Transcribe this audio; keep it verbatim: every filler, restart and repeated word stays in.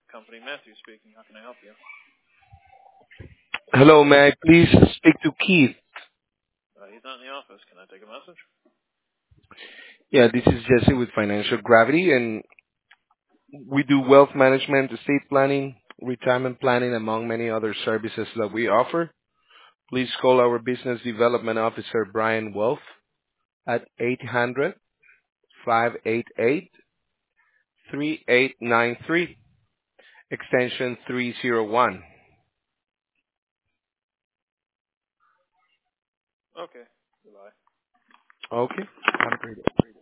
Company Matthew speaking. How can I help you? Hello, may I please speak to Keith? Uh, he's not in the office. Can I take a message? Yeah, this is Jesse with Financial Gravity, and we do wealth management, estate planning, retirement planning, among many other services that we offer. Please call our Business Development Officer, Brian Wolf, at eight hundred, five eight eight, three eight nine three, extension three zero one. Okay. Goodbye. Okay, have a great day.